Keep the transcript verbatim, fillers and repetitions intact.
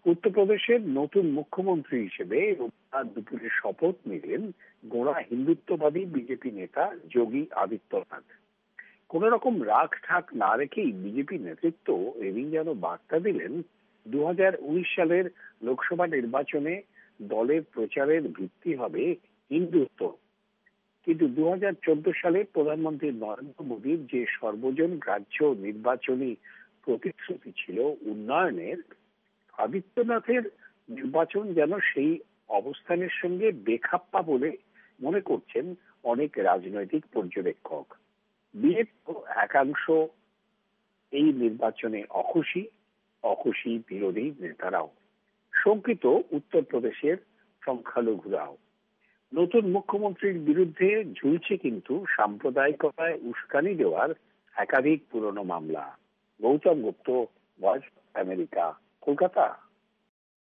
উত্তরপ্রদেশের নতুন মুখ্যমন্ত্রী হিসেবে রোববার দুপুরে শপথ নিলেন গোঁড়া হিন্দুত্ববাদী বিজেপি নেতা যোগী আদিত্যনাথ। কোন রকম রাগ ঠাক না রেখেই বিজেপি নেতৃত্ব এদিন যেন বার্তা দিলেন, দু হাজার উনিশ সালের লোকসভা নির্বাচনে দলের প্রচারের ভিত্তি হবে হিন্দুত্ব। কিন্তু দু হাজার চোদ্দ সালে প্রধানমন্ত্রী নরেন্দ্র মোদীর যে সর্বজন গ্রাহ্য নির্বাচনী প্রতিশ্রুতি ছিল উন্নয়নের, আদিত্যনাথের নির্বাচন যেন সেই অবস্থানের সঙ্গে বেখাপ্পা বলে মনে করছেন অনেক রাজনৈতিক পর্যবেক্ষক। বিজেপি একাংশ এই নির্বাচনে অখুশি, অখুশি বিরোধী নেতারাও, শঙ্কিত উত্তরপ্রদেশের সংখ্যালঘুরাও। নতুন মুখ্যমন্ত্রীর বিরুদ্ধে ঝুলছে কিন্তু সাম্প্রদায়িকতায় উস্কানি দেওয়ার একাধিক পুরনো মামলা। Gautam Gupta, Voice of America, Kolkata.